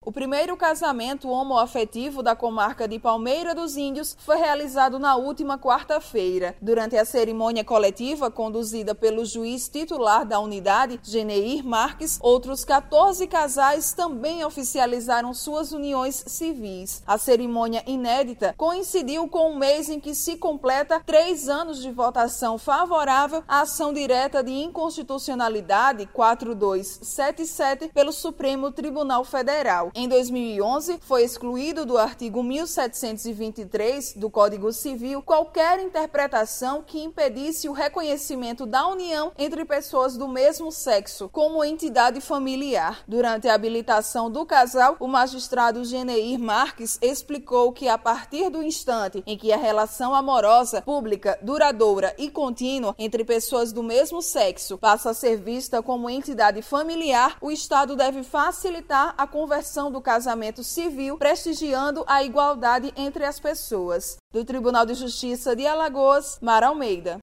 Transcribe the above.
O primeiro casamento homoafetivo da comarca de Palmeira dos Índios foi realizado na última quarta-feira. Durante a cerimônia coletiva, conduzida pelo juiz titular da unidade, Geneir Marques, outros 14 casais também oficializaram suas uniões civis. A cerimônia inédita coincidiu com o mês em que se completa 3 anos de votação favorável à ação direta de inconstitucionalidade 4277 pelo Supremo Tribunal Federal. Em 2011, foi excluído do artigo 1723 do Código Civil qualquer interpretação que impedisse o reconhecimento da união entre pessoas do mesmo sexo como entidade familiar. Durante a habilitação do casal, o magistrado Geneir Marques explicou que a partir do instante em que a relação amorosa, pública, duradoura e contínua entre pessoas do mesmo sexo passa a ser vista como entidade familiar, o Estado deve facilitar a conversão do casamento civil, prestigiando a igualdade entre as pessoas. Do Tribunal de Justiça de Alagoas, Mara Almeida.